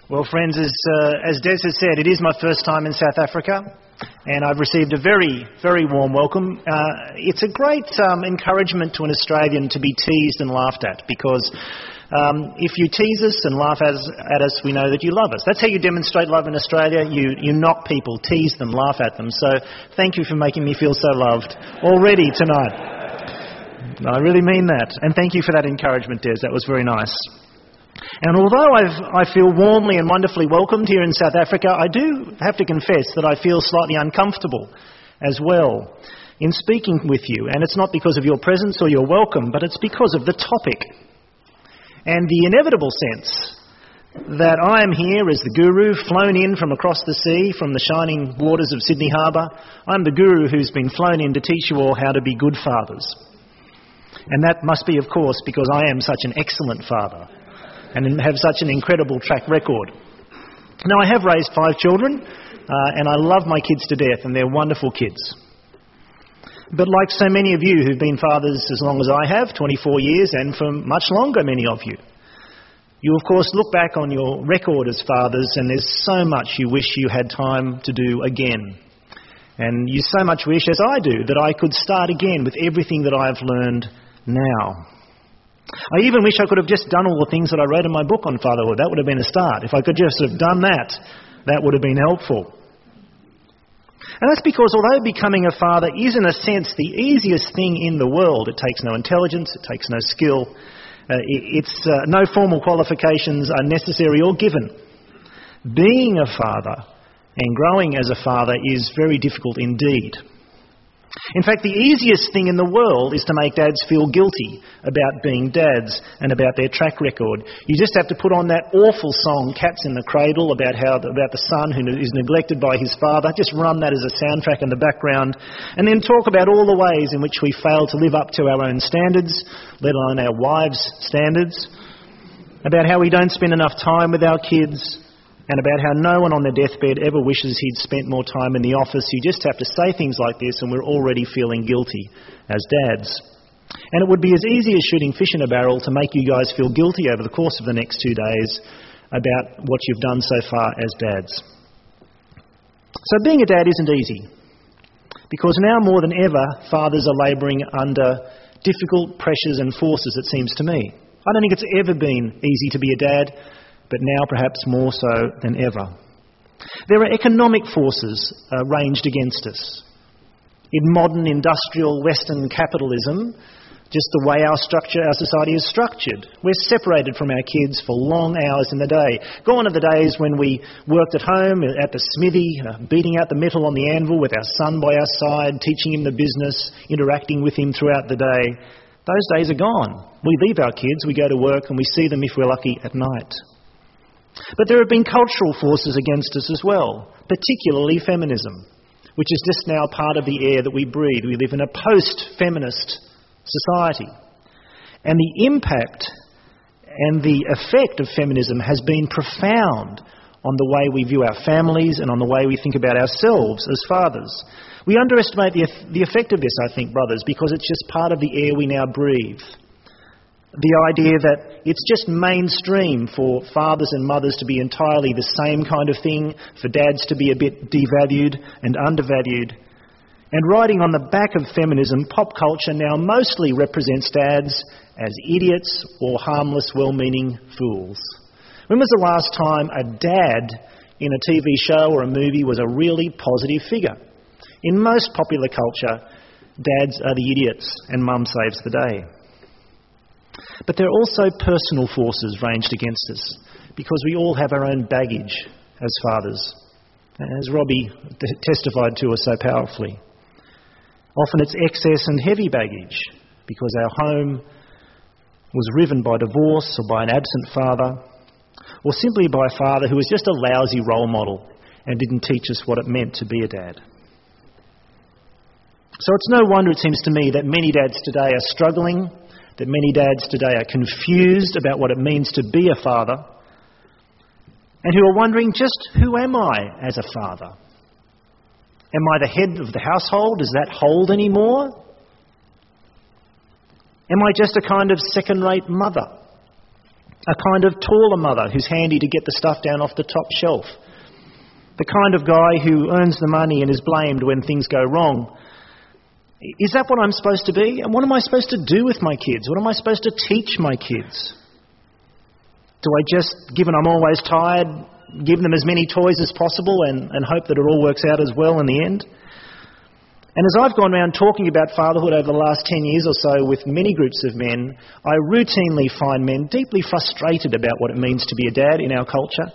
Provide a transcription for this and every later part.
Well, friends, as Des has said, it is my first time in South Africa, and I've received a very, very warm welcome. It's a great encouragement to an Australian to be teased and laughed at, because if you tease us and laugh at us, we know that you love us. That's how you demonstrate love in Australia. You knock people, tease them, laugh at them. So thank you for making me feel so loved already tonight. No, I really mean that. And thank you for that encouragement, Des. That was very nice. And although I feel warmly and wonderfully welcomed here in South Africa, I do have to confess that I feel slightly uncomfortable as well in speaking with you. And it's not because of your presence or your welcome, but it's because of the topic. And the inevitable sense that I am here as the guru, flown in from across the sea, from the shining waters of Sydney Harbour. I'm the guru who's been flown in to teach you all how to be good fathers. And that must be, of course, because I am such an excellent father and have such an incredible track record. Now, I have raised 5 children, and I love my kids to death, and they're wonderful kids. But like so many of you who've been fathers as long as I have, 24 years, and for much longer, many of you, you, of course, look back on your record as fathers, and there's so much you wish you had time to do again. And you so much wish, as I do, that I could start again with everything that I've learned now. I even wish I could have just done all the things that I wrote in my book on fatherhood. That would have been a start. If I could just have done that, that would have been helpful. And that's because although becoming a father is in a sense the easiest thing in the world, it takes no intelligence, it takes no skill, no formal qualifications are necessary or given. Being a father and growing as a father is very difficult indeed. In fact, the easiest thing in the world is to make dads feel guilty about being dads and about their track record. You just have to put on that awful song, Cats in the Cradle, about the son who is neglected by his father. Just run that as a soundtrack in the background, and then talk about all the ways in which we fail to live up to our own standards, let alone our wives' standards, about how we don't spend enough time with our kids, and about how no one on their deathbed ever wishes he'd spent more time in the office. You just have to say things like this and we're already feeling guilty as dads. And it would be as easy as shooting fish in a barrel to make you guys feel guilty over the course of the next 2 days about what you've done so far as dads. So being a dad isn't easy, because now more than ever, fathers are labouring under difficult pressures and forces, it seems to me. I don't think it's ever been easy to be a dad, but now perhaps more so than ever. There are economic forces ranged against us. In modern industrial Western capitalism, just the way our society is structured, we're separated from our kids for long hours in the day. Gone are the days when we worked at home, at the smithy, beating out the metal on the anvil with our son by our side, teaching him the business, interacting with him throughout the day. Those days are gone. We leave our kids, we go to work, and we see them, if we're lucky, at night. But there have been cultural forces against us as well, particularly feminism, which is just now part of the air that we breathe. We live in a post-feminist society. And the impact and the effect of feminism has been profound on the way we view our families and on the way we think about ourselves as fathers. We underestimate the effect of this, I think, brothers, because it's just part of the air we now breathe. The idea that it's just mainstream for fathers and mothers to be entirely the same kind of thing, for dads to be a bit devalued and undervalued. And riding on the back of feminism, pop culture now mostly represents dads as idiots or harmless, well-meaning fools. When was the last time a dad in a TV show or a movie was a really positive figure? In most popular culture, dads are the idiots and mum saves the day. But there are also personal forces ranged against us, because we all have our own baggage as fathers, as Robbie testified to us so powerfully. Often it's excess and heavy baggage, because our home was riven by divorce or by an absent father, or simply by a father who was just a lousy role model and didn't teach us what it meant to be a dad. So it's no wonder, it seems to me, that many dads today are struggling, that many dads today are confused about what it means to be a father, and who are wondering, just who am I as a father? Am I the head of the household? Does that hold anymore? Am I just a kind of second-rate mother? A kind of taller mother who's handy to get the stuff down off the top shelf. The kind of guy who earns the money and is blamed when things go wrong. Is that what I'm supposed to be? And what am I supposed to do with my kids? What am I supposed to teach my kids? Do I just, given I'm always tired, give them as many toys as possible and hope that it all works out as well in the end? And as I've gone around talking about fatherhood over the last 10 years or so with many groups of men, I routinely find men deeply frustrated about what it means to be a dad in our culture.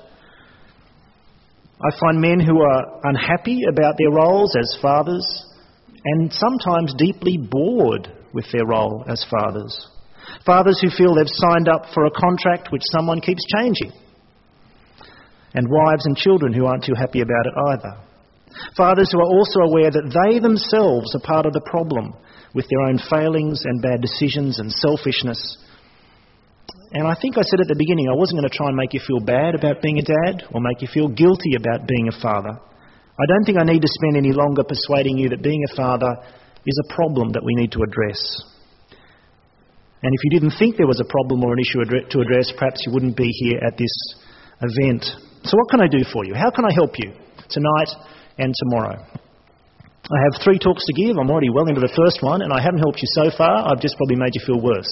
I find men who are unhappy about their roles as fathers and sometimes deeply bored with their role as fathers. Fathers who feel they've signed up for a contract which someone keeps changing. And wives and children who aren't too happy about it either. Fathers who are also aware that they themselves are part of the problem with their own failings and bad decisions and selfishness. And I think I said at the beginning I wasn't going to try and make you feel bad about being a dad or make you feel guilty about being a father. I don't think I need to spend any longer persuading you that being a father is a problem that we need to address. And if you didn't think there was a problem or an issue to address, perhaps you wouldn't be here at this event. So what can I do for you? How can I help you tonight and tomorrow? I have 3 talks to give. I'm already well into the first one, and I haven't helped you so far. I've just probably made you feel worse.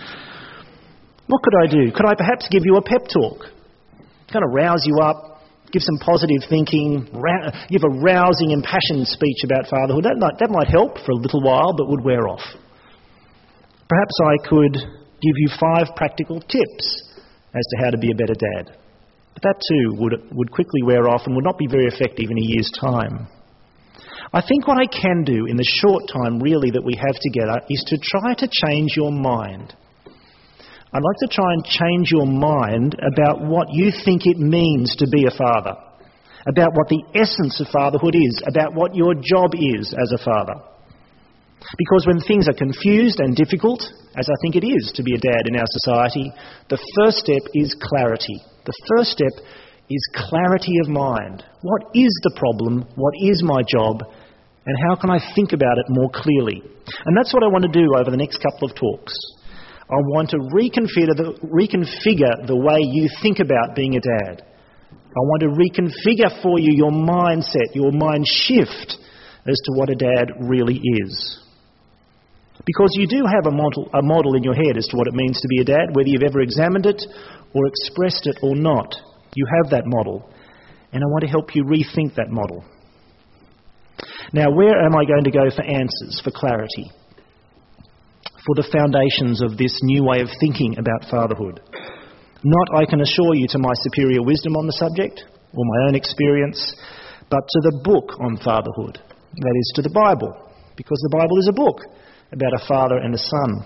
What could I do? Could I perhaps give you a pep talk? Kind of rouse you up, give some positive thinking, give a rousing, impassioned speech about fatherhood. That might help for a little while, but would wear off. Perhaps I could give you 5 practical tips as to how to be a better dad. But that too would quickly wear off and would not be very effective in a year's time. I think what I can do in the short time really that we have together is to try to change your mind. I'd like to try and change your mind about what you think it means to be a father, about what the essence of fatherhood is, about what your job is as a father. Because when things are confused and difficult, as I think it is to be a dad in our society, the first step is clarity. The first step is clarity of mind. What is the problem? What is my job? And how can I think about it more clearly? And that's what I want to do over the next couple of talks. I want to reconfigure the way you think about being a dad. I want to reconfigure for you your mindset, your mind shift as to what a dad really is. Because you do have a model in your head as to what it means to be a dad, whether you've ever examined it or expressed it or not. You have that model, and I want to help you rethink that model. Now, where am I going to go for answers, for clarity, for the foundations of this new way of thinking about fatherhood? Not, I can assure you, to my superior wisdom on the subject or my own experience, but to the book on fatherhood, that is, to the Bible, because the Bible is a book about a father and a son.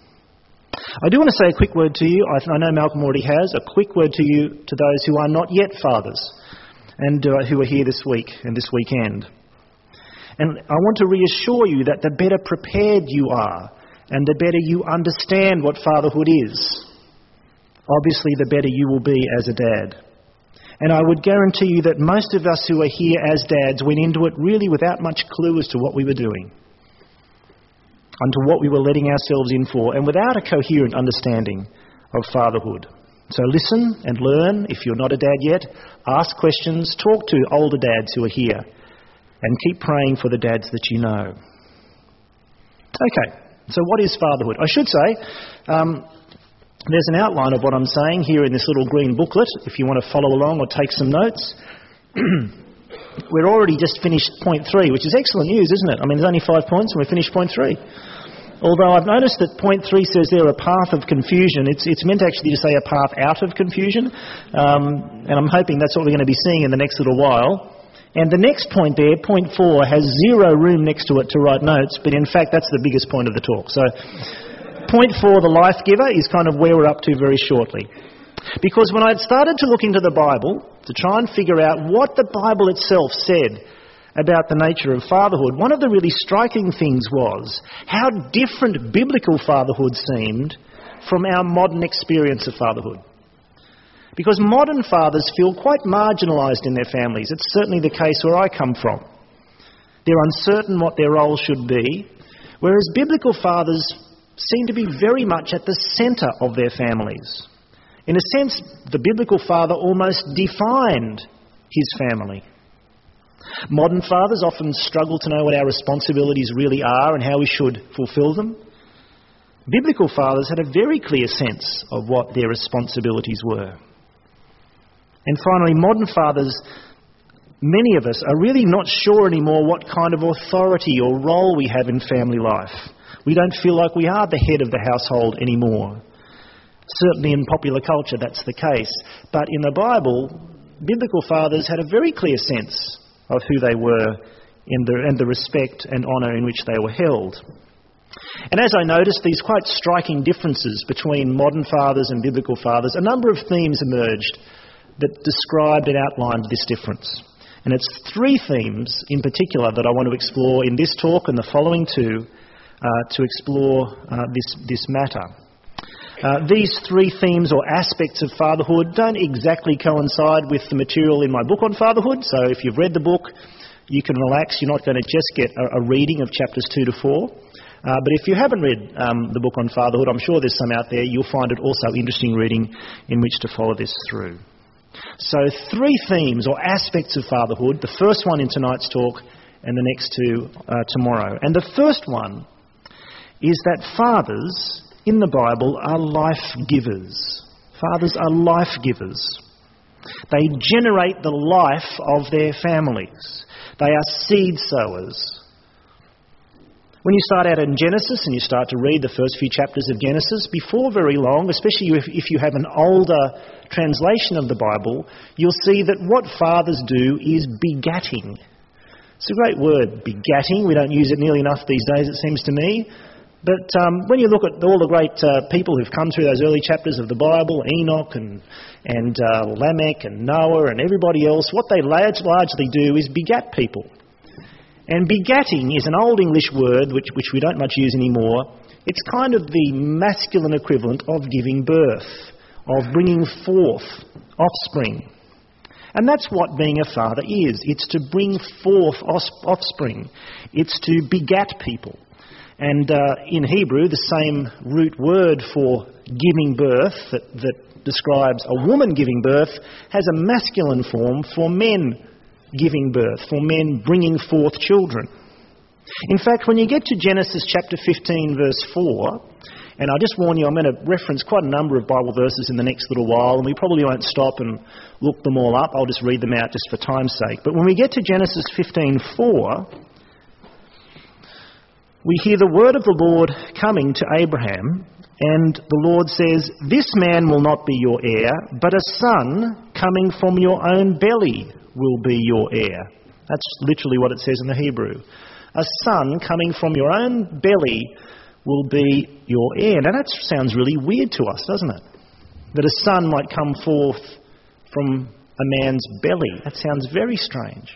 I do want to say a quick word to you. I know Malcolm already has. A quick word to you, to those who are not yet fathers and who are here this week and this weekend. And I want to reassure you that the better prepared you are and the better you understand what fatherhood is, obviously the better you will be as a dad. And I would guarantee you that most of us who are here as dads went into it really without much clue as to what we were doing, unto what we were letting ourselves in for, and without a coherent understanding of fatherhood. So listen and learn. If you're not a dad yet, ask questions, talk to older dads who are here, and keep praying for the dads that you know. Okay, so what is fatherhood? I should say, there's an outline of what I'm saying here in this little green booklet, if you want to follow along or take some notes. We're already just finished point 3, which is excellent news, isn't it? I mean, there's only 5 points and we've finished point 3. Although I've noticed that point 3 says there a path of confusion. It's meant actually to say a path out of confusion. And I'm hoping that's what we're going to be seeing in the next little while. And the next point there, point 4, has 0 room next to it to write notes, but in fact that's the biggest point of the talk. So point 4, the life giver, is kind of where we're up to very shortly. Because when I'd started to look into the Bible to try and figure out what the Bible itself said about the nature of fatherhood, one of the really striking things was how different biblical fatherhood seemed from our modern experience of fatherhood. Because modern fathers feel quite marginalised in their families. It's certainly the case where I come from. They're uncertain what their role should be, whereas biblical fathers seem to be very much at the centre of their families. In a sense, the biblical father almost defined his family. Modern fathers often struggle to know what our responsibilities really are and how we should fulfil them. Biblical fathers had a very clear sense of what their responsibilities were. And finally, modern fathers, many of us are really not sure anymore what kind of authority or role we have in family life. We don't feel like we are the head of the household anymore. Certainly in popular culture that's the case. But in the Bible, biblical fathers had a very clear sense of who they were and the respect and honour in which they were held. And as I noticed these quite striking differences between modern fathers and biblical fathers, a number of themes emerged that described and outlined this difference. And it's three themes in particular that I want to explore in this talk and the following two to explore this matter. These three themes or aspects of fatherhood don't exactly coincide with the material in my book on fatherhood, so if you've read the book, you can relax. You're not going to just get a reading of chapters 2 to 4. But if you haven't read the book on fatherhood, I'm sure there's some out there, you'll find it also interesting reading in which to follow this through. So three themes or aspects of fatherhood, the first one in tonight's talk and the next two tomorrow. And the first one is that fathers in the Bible are life givers. Fathers are life givers. They generate the life of their families. They are seed sowers. When you start out in Genesis and you start to read the first few chapters of Genesis, before very long, especially if you have an older translation of the Bible, you'll see that what fathers do is begatting. It's a great word, begatting. We don't use it nearly enough these days, it seems to me. But when you look at all the great people who've come through those early chapters of the Bible, Enoch and Lamech and Noah and everybody else, what they largely do is begat people. And begatting is an old English word which we don't much use anymore. It's kind of the masculine equivalent of giving birth, of bringing forth offspring. And that's what being a father is. It's to bring forth offspring. It's to begat people. And in Hebrew, the same root word for giving birth that describes a woman giving birth has a masculine form for men giving birth, for men bringing forth children. In fact, when you get to Genesis chapter 15, verse 4, and I just warn you, I'm going to reference quite a number of Bible verses in the next little while, and we probably won't stop and look them all up. I'll just read them out just for time's sake. But when we get to Genesis 15:4, we hear the word of the Lord coming to Abraham, and the Lord says, "This man will not be your heir, but a son coming from your own belly will be your heir." That's literally what it says in the Hebrew. A son coming from your own belly will be your heir. Now that sounds really weird to us, doesn't it? That a son might come forth from a man's belly. That sounds very strange.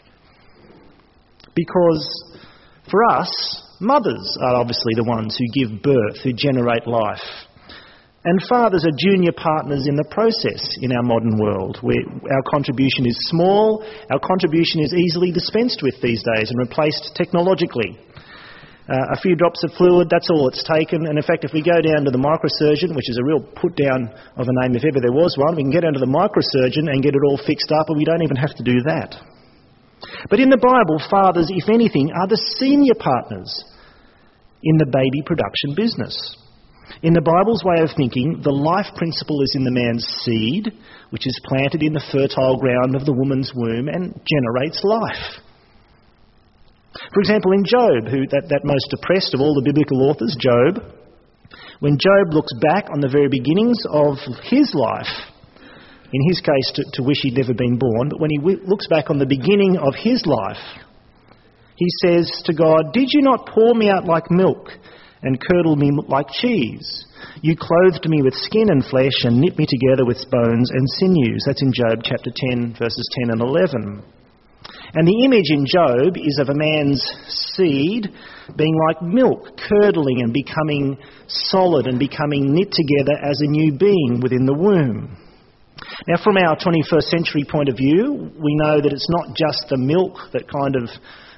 Because for us, mothers are obviously the ones who give birth, who generate life. And fathers are junior partners in the process in our modern world, where our contribution is small, our contribution is easily dispensed with these days and replaced technologically. A few drops of fluid, that's all it's taken. And in fact, if we go down to the microsurgeon, which is a real put-down of a name if ever there was one, we can get down to the microsurgeon and get it all fixed up, and we don't even have to do that. But in the Bible, fathers, if anything, are the senior partners in the baby production business. In the Bible's way of thinking, the life principle is in the man's seed, which is planted in the fertile ground of the woman's womb and generates life. For example, in Job, that most depressed of all the biblical authors, Job, when Job looks back on the very beginnings of his life, in his case to wish he'd never been born, but when he looks back on the beginning of his life, he says to God, "Did you not pour me out like milk and curdle me like cheese? You clothed me with skin and flesh and knit me together with bones and sinews." That's in Job chapter 10, verses 10 and 11. And the image in Job is of a man's seed being like milk, curdling and becoming solid and becoming knit together as a new being within the womb. Now, from our 21st century point of view, we know that it's not just the milk that kind of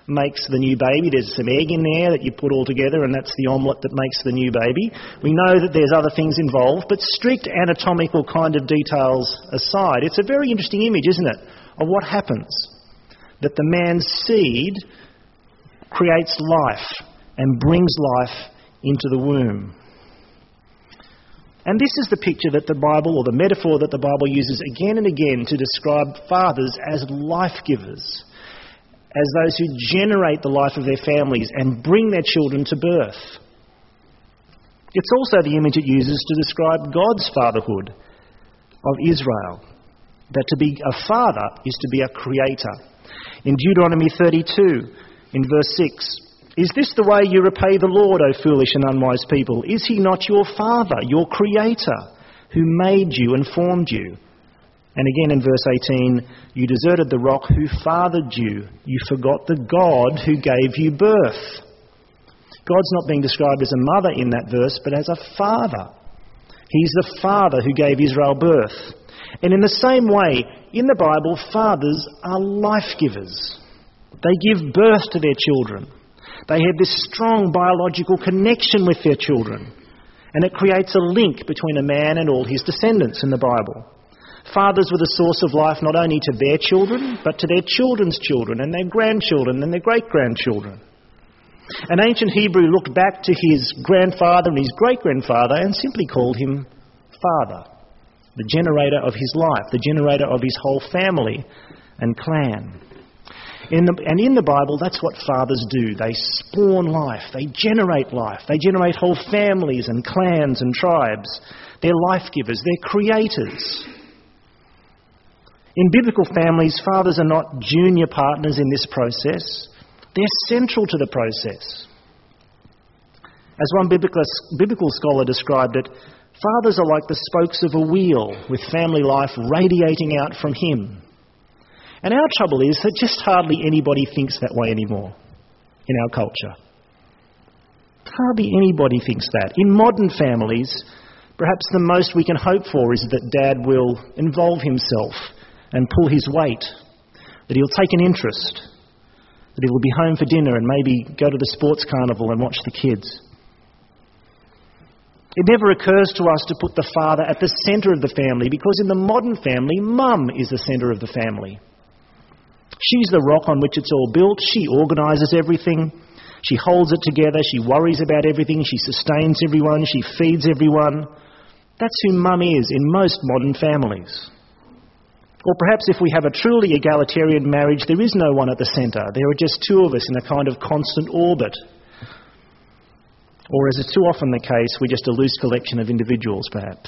makes the new baby. There's some egg in there that you put all together, and that's the omelette that makes the new baby. We know that there's other things involved, but strict anatomical kind of details aside, it's a very interesting image, isn't it, of what happens. That the man's seed creates life and brings life into the womb. And this is the picture that the Bible, or the metaphor that the Bible uses again and again to describe fathers as life givers, as those who generate the life of their families and bring their children to birth. It's also the image it uses to describe God's fatherhood of Israel, that to be a father is to be a creator. In Deuteronomy 32, in verse 6, "Is this the way you repay the Lord, O foolish and unwise people? Is he not your father, your creator, who made you and formed you?" And again in verse 18, "You deserted the rock who fathered you. You forgot the God who gave you birth." God's not being described as a mother in that verse, but as a father. He's the father who gave Israel birth. And in the same way, in the Bible, fathers are life givers. They give birth to their children. They have this strong biological connection with their children, and it creates a link between a man and all his descendants in the Bible. Fathers were the source of life not only to their children, but to their children's children and their grandchildren and their great-grandchildren. An ancient Hebrew looked back to his grandfather and his great-grandfather and simply called him father, the generator of his life, the generator of his whole family and clan. In the Bible, that's what fathers do. They spawn life. They generate life. They generate whole families and clans and tribes. They're life givers. They're creators. In biblical families, fathers are not junior partners in this process. They're central to the process. As one biblical scholar described it, fathers are like the spokes of a wheel with family life radiating out from him. And our trouble is that just hardly anybody thinks that way anymore in our culture. Hardly anybody thinks that. In modern families, perhaps the most we can hope for is that Dad will involve himself and pull his weight, that he'll take an interest, that he will be home for dinner and maybe go to the sports carnival and watch the kids. It never occurs to us to put the father at the centre of the family, because in the modern family, Mum is the centre of the family. She's the rock on which it's all built. She organises everything. She holds it together. She worries about everything. She sustains everyone. She feeds everyone. That's who Mum is in most modern families. Or perhaps if we have a truly egalitarian marriage, there is no one at the centre. There are just two of us in a kind of constant orbit. Or, as is too often the case, we're just a loose collection of individuals, perhaps.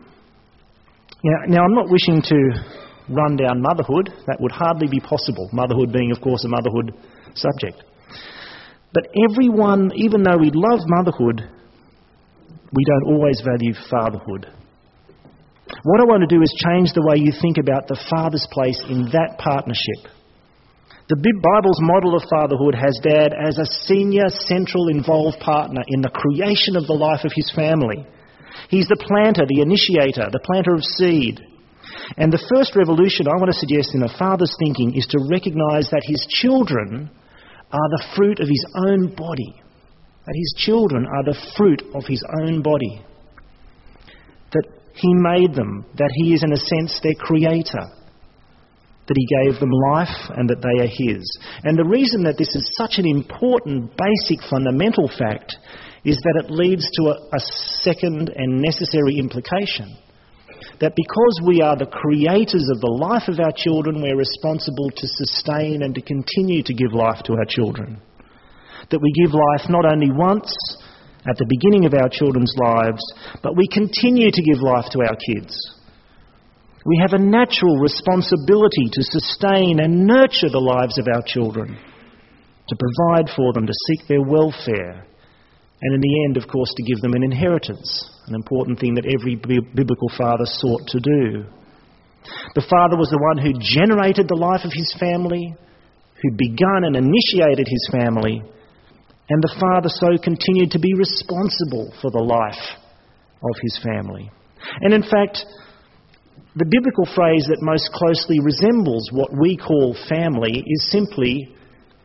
Now I'm not wishing to run down motherhood. That would hardly be possible. Motherhood being, of course, a motherhood subject. But everyone, even though we love motherhood, we don't always value fatherhood. What I want to do is change the way you think about the father's place in that partnership. The Bible's model of fatherhood has Dad as a senior, central, involved partner in the creation of the life of his family. He's the planter, the initiator, the planter of seed. And the first revolution I want to suggest in a father's thinking is to recognise that his children are the fruit of his own body. That his children are the fruit of his own body. That he made them, that he is in a sense their creator. That he gave them life and that they are his. And the reason that this is such an important, basic, fundamental fact is that it leads to a second and necessary implication. That because we are the creators of the life of our children, we're responsible to sustain and to continue to give life to our children. That we give life not only once at the beginning of our children's lives, but we continue to give life to our kids. We have a natural responsibility to sustain and nurture the lives of our children, to provide for them, to seek their welfare, and in the end, of course, to give them an inheritance, an important thing that every biblical father sought to do. The father was the one who generated the life of his family, who begun and initiated his family, and the father so continued to be responsible for the life of his family. And in fact, the biblical phrase that most closely resembles what we call family is simply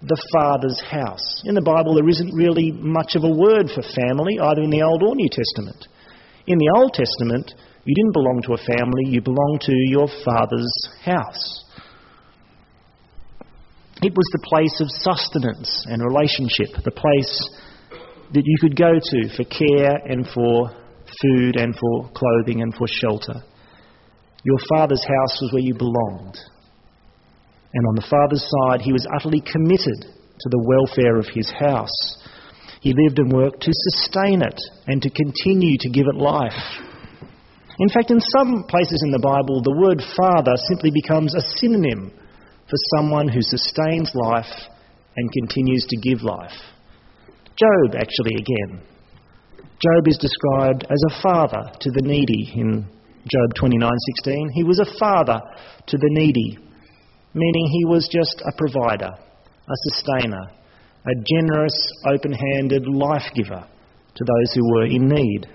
the Father's house. In the Bible, there isn't really much of a word for family, either in the Old or New Testament. In the Old Testament, you didn't belong to a family, you belonged to your Father's house. It was the place of sustenance and relationship, the place that you could go to for care and for food and for clothing and for shelter. Your Father's house was where you belonged. And on the Father's side, he was utterly committed to the welfare of his house. He lived and worked to sustain it and to continue to give it life. In fact, in some places in the Bible, the word father simply becomes a synonym for someone who sustains life and continues to give life. Job, actually, again. Job is described as a father to the needy in Job 29:16. He was a father to the needy, meaning he was just a provider, a sustainer, a generous, open-handed life giver to those who were in need.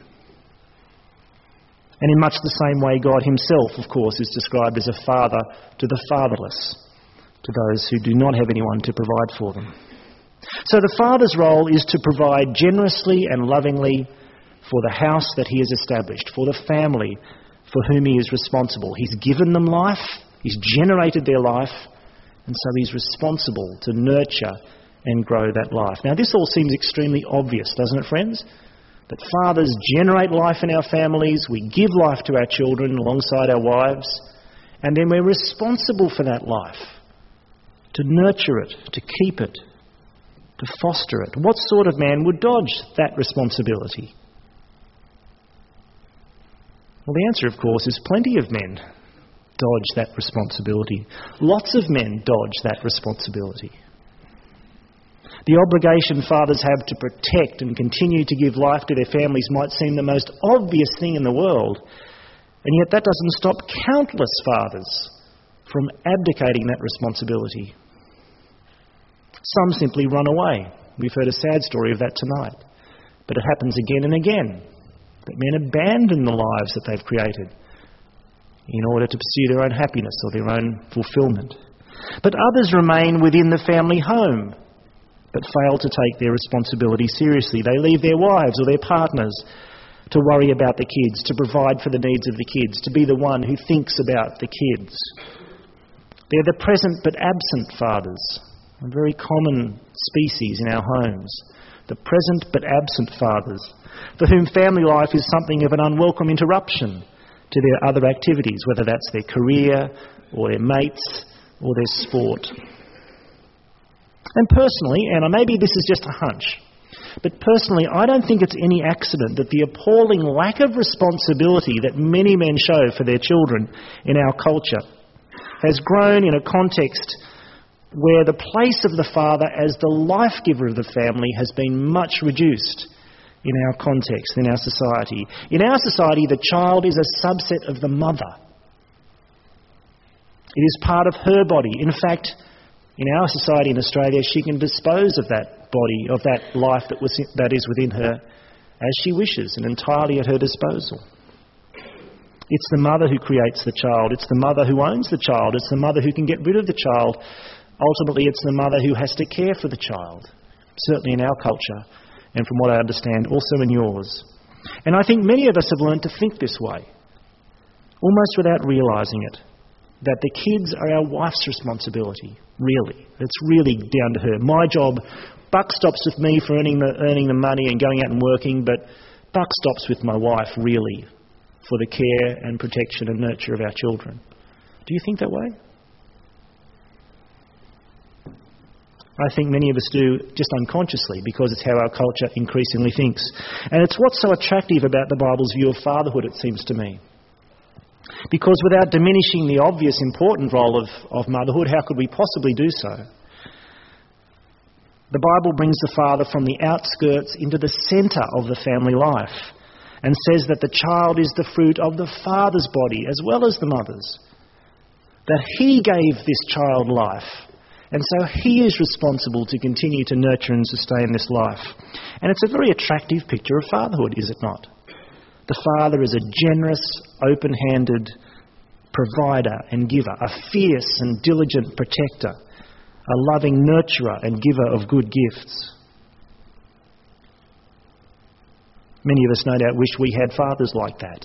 And in much the same way, God himself, of course, is described as a father to the fatherless, to those who do not have anyone to provide for them. So the father's role is to provide generously and lovingly for the house that he has established, for the family for whom he is responsible. He's given them life, he's generated their life, and so he's responsible to nurture and grow that life. Now, this all seems extremely obvious, doesn't it, friends? That fathers generate life in our families, we give life to our children alongside our wives, and then we're responsible for that life, to nurture it, to keep it, to foster it. What sort of man would dodge that responsibility? Well, the answer, of course, is plenty of men dodge that responsibility. Lots of men dodge that responsibility. The obligation fathers have to protect and continue to give life to their families might seem the most obvious thing in the world, and yet that doesn't stop countless fathers from abdicating that responsibility. Some simply run away. We've heard a sad story of that tonight. But it happens again and again, that men abandon the lives that they've created in order to pursue their own happiness or their own fulfilment. But others remain within the family home, but fail to take their responsibility seriously. They leave their wives or their partners to worry about the kids, to provide for the needs of the kids, to be the one who thinks about the kids. They're the present but absent fathers, a very common species in our homes. The present but absent fathers, for whom family life is something of an unwelcome interruption to their other activities, whether that's their career or their mates or their sport. And personally, and maybe this is just a hunch, but personally I don't think it's any accident that the appalling lack of responsibility that many men show for their children in our culture has grown in a context where the place of the father as the life giver of the family has been much reduced in our context, in our society. In our society, the child is a subset of the mother. It is part of her body. In fact, in our society in Australia, she can dispose of that body, of that life that is within her, as she wishes and entirely at her disposal. It's the mother who creates the child. It's the mother who owns the child. It's the mother who can get rid of the child. Ultimately, it's the mother who has to care for the child, certainly in our culture, and from what I understand, also in yours. And I think many of us have learned to think this way, almost without realising it, that the kids are our wife's responsibility, really. It's really down to her. My job, buck stops with me for earning the money and going out and working, but buck stops with my wife, really, for the care and protection and nurture of our children. Do you think that way? I think many of us do, just unconsciously, because it's how our culture increasingly thinks. And it's what's so attractive about the Bible's view of fatherhood, it seems to me. Because without diminishing the obvious important role of motherhood, how could we possibly do so? The Bible brings the father from the outskirts into the centre of the family life and says that the child is the fruit of the father's body as well as the mother's. That he gave this child life. And so he is responsible to continue to nurture and sustain this life. And it's a very attractive picture of fatherhood, is it not? The father is a generous, open-handed provider and giver, a fierce and diligent protector, a loving nurturer and giver of good gifts. Many of us no doubt wish we had fathers like that.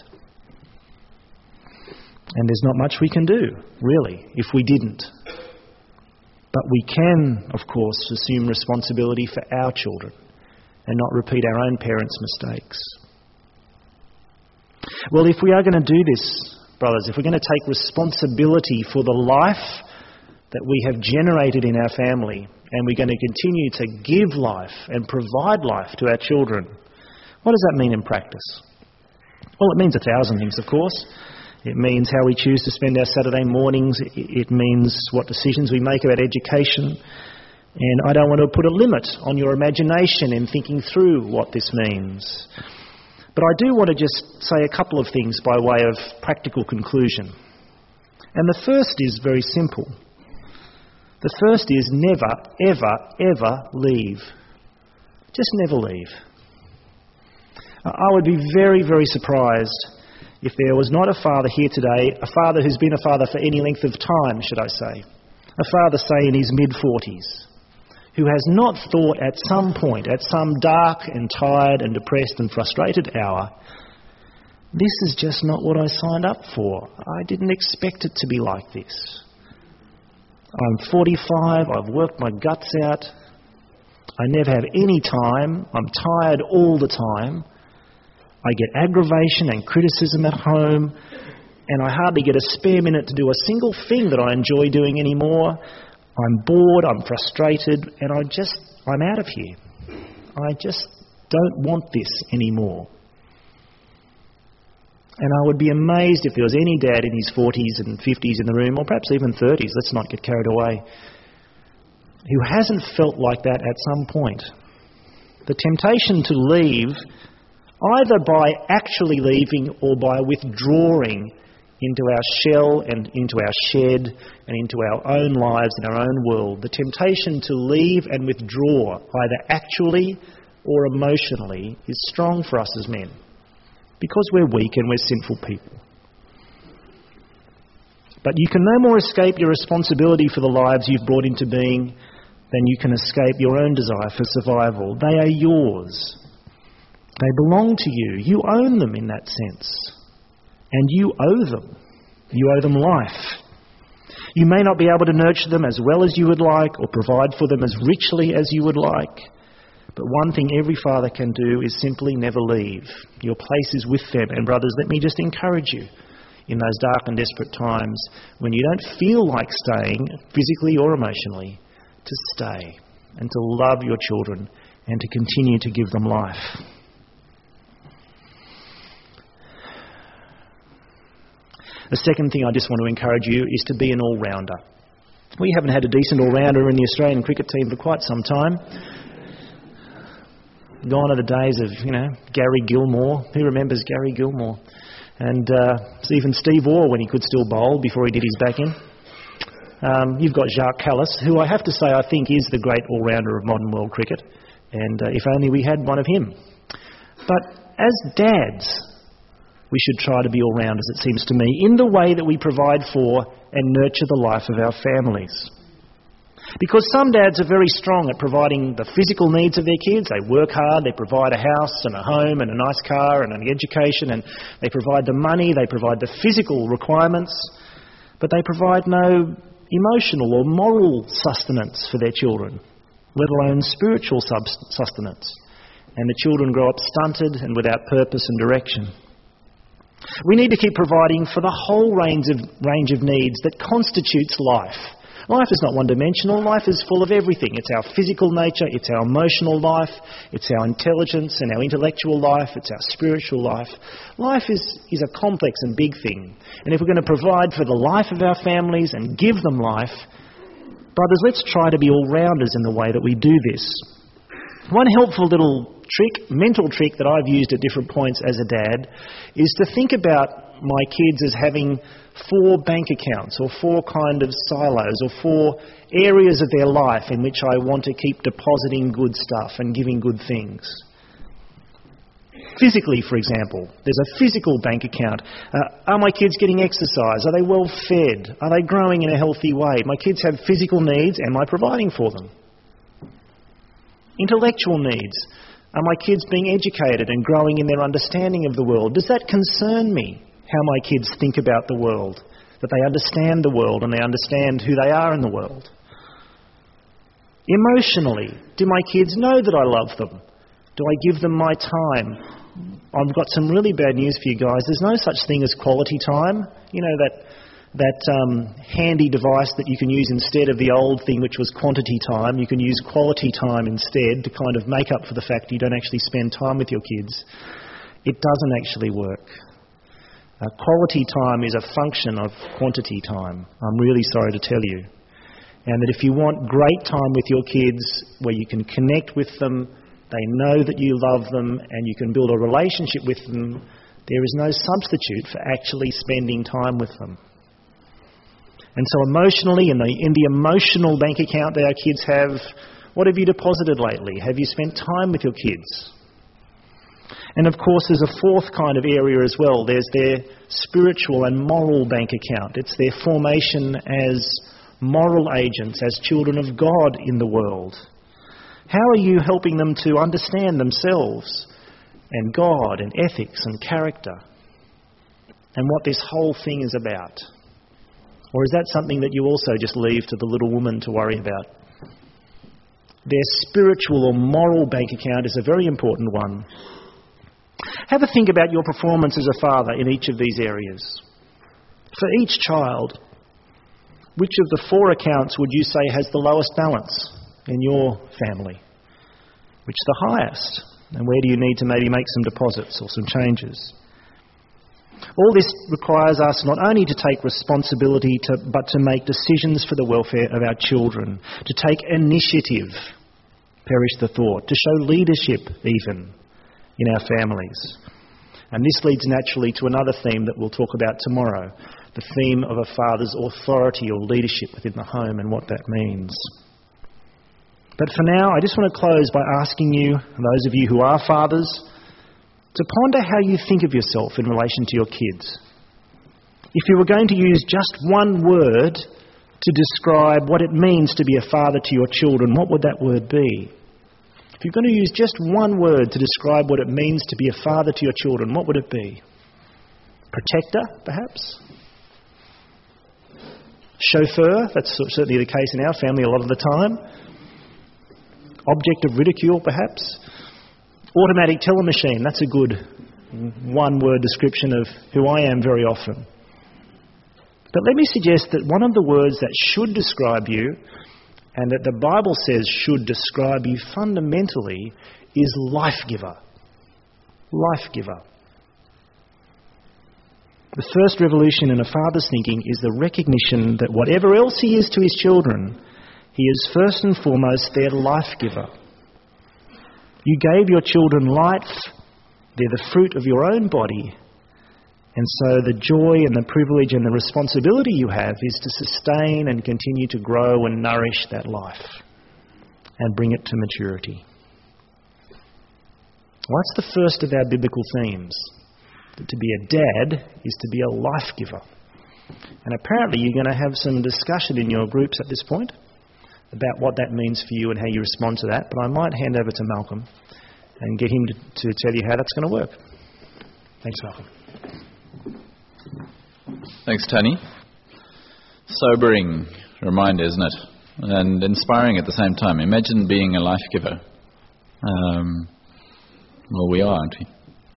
And there's not much we can do, really, if we didn't. But we can, of course, assume responsibility for our children and not repeat our own parents' mistakes. Well, if we are going to do this, brothers, if we're going to take responsibility for the life that we have generated in our family, and we're going to continue to give life and provide life to our children, what does that mean in practice? Well, it means 1,000 things, of course. It means how we choose to spend our Saturday mornings. It means what decisions we make about education. And I don't want to put a limit on your imagination in thinking through what this means. But I do want to just say a couple of things by way of practical conclusion. And the first is very simple. The first is never, ever, ever leave. Just never leave. I would be very, very surprised if there was not a father here today, a father who's been a father for any length of time, should I say, a father, say, in his mid-40s, who has not thought at some point, at some dark and tired and depressed and frustrated hour, this is just not what I signed up for. I didn't expect it to be like this. I'm 45, I've worked my guts out, I never have any time, I'm tired all the time, I get aggravation and criticism at home, and I hardly get a spare minute to do a single thing that I enjoy doing anymore. I'm bored, I'm frustrated, and I'm out of here. I just don't want this anymore. And I would be amazed if there was any dad in his 40s and 50s in the room, or perhaps even 30s, let's not get carried away, who hasn't felt like that at some point. The temptation to leave, either by actually leaving or by withdrawing into our shell and into our shed and into our own lives and our own world, the temptation to leave and withdraw, either actually or emotionally, is strong for us as men, because we're weak and we're sinful people. But you can no more escape your responsibility for the lives you've brought into being than you can escape your own desire for survival. They are yours. They belong to you. You own them in that sense. And you owe them. You owe them life. You may not be able to nurture them as well as you would like or provide for them as richly as you would like. But one thing every father can do is simply never leave. Your place is with them. And brothers, let me just encourage you in those dark and desperate times when you don't feel like staying, physically or emotionally, to stay and to love your children and to continue to give them life. The second thing I just want to encourage you is to be an all-rounder. We haven't had a decent all-rounder in the Australian cricket team for quite some time. Gone are the days of, Gary Gilmore. Who remembers Gary Gilmore? And even Steve Orr when he could still bowl before he did his batting. You've got Jacques Kallis, who I have to say I think is the great all-rounder of modern world cricket. And if only we had one of him. But as dads, we should try to be all-rounders, it seems to me, in the way that we provide for and nurture the life of our families. Because some dads are very strong at providing the physical needs of their kids. They work hard, they provide a house and a home and a nice car and an education, and they provide the money, they provide the physical requirements, but they provide no emotional or moral sustenance for their children, let alone spiritual sustenance. And the children grow up stunted and without purpose and direction. We need to keep providing for the whole range of needs that constitutes life. Life is not one-dimensional. Life is full of everything. It's our physical nature, it's our emotional life, it's our intelligence and our intellectual life, it's our spiritual life. Life is a complex and big thing. And if we're going to provide for the life of our families and give them life, brothers, let's try to be all-rounders in the way that we do this. One helpful little mental trick that I've used at different points as a dad is to think about my kids as having 4 bank accounts or 4 kind of silos or 4 areas of their life in which I want to keep depositing good stuff and giving good things. Physically, for example, there's a physical bank account. Are my kids getting exercise? Are they well fed? Are they growing in a healthy way? My kids have physical needs. Am I providing for them? Intellectual needs. Are my kids being educated and growing in their understanding of the world? Does that concern me, how my kids think about the world? That they understand the world and they understand who they are in the world? Emotionally, do my kids know that I love them? Do I give them my time? I've got some really bad news for you guys. There's no such thing as quality time. You know, that handy device that you can use instead of the old thing which was quantity time. You can use quality time instead to kind of make up for the fact you don't actually spend time with your kids. It doesn't actually work. Quality time is a function of quantity time. I'm really sorry to tell you. And that if you want great time with your kids where you can connect with them, they know that you love them and you can build a relationship with them, there is no substitute for actually spending time with them. And so emotionally, in the emotional bank account that our kids have, what have you deposited lately? Have you spent time with your kids? And of course there's a fourth kind of area as well. There's their spiritual and moral bank account. It's their formation as moral agents, as children of God in the world. How are you helping them to understand themselves and God and ethics and character and what this whole thing is about? Or is that something that you also just leave to the little woman to worry about? Their spiritual or moral bank account is a very important one. Have a think about your performance as a father in each of these areas. For each child, which of the four accounts would you say has the lowest balance in your family? Which the highest? And where do you need to maybe make some deposits or some changes? All this requires us not only to take responsibility, but to make decisions for the welfare of our children, to take initiative, perish the thought, to show leadership even in our families. And this leads naturally to another theme that we'll talk about tomorrow, the theme of a father's authority or leadership within the home and what that means. But for now, I just want to close by asking you, and those of you who are fathers, to ponder how you think of yourself in relation to your kids. If you were going to use just one word to describe what it means to be a father to your children, what would that word be? If you're going to use just one word to describe what it means to be a father to your children, what would it be? Protector, perhaps? Chauffeur, that's certainly the case in our family a lot of the time. Object of ridicule, perhaps. Automatic telemachine, that's a good one-word description of who I am very often. But let me suggest that one of the words that should describe you, and that the Bible says should describe you fundamentally, is life-giver. Life-giver. The first revolution in a father's thinking is the recognition that whatever else he is to his children, he is first and foremost their life-giver. You gave your children life, they're the fruit of your own body, and so the joy and the privilege and the responsibility you have is to sustain and continue to grow and nourish that life and bring it to maturity. Well, that's the first of our biblical themes. That to be a dad is to be a life giver. And apparently you're going to have some discussion in your groups at this point about what that means for you and how you respond to that. But I might hand over to Malcolm and get him to tell you how that's going to work. Thanks, Malcolm. Thanks, Tony. Sobering reminder, isn't it? And inspiring at the same time. Imagine being a life giver. Well, we are, aren't we?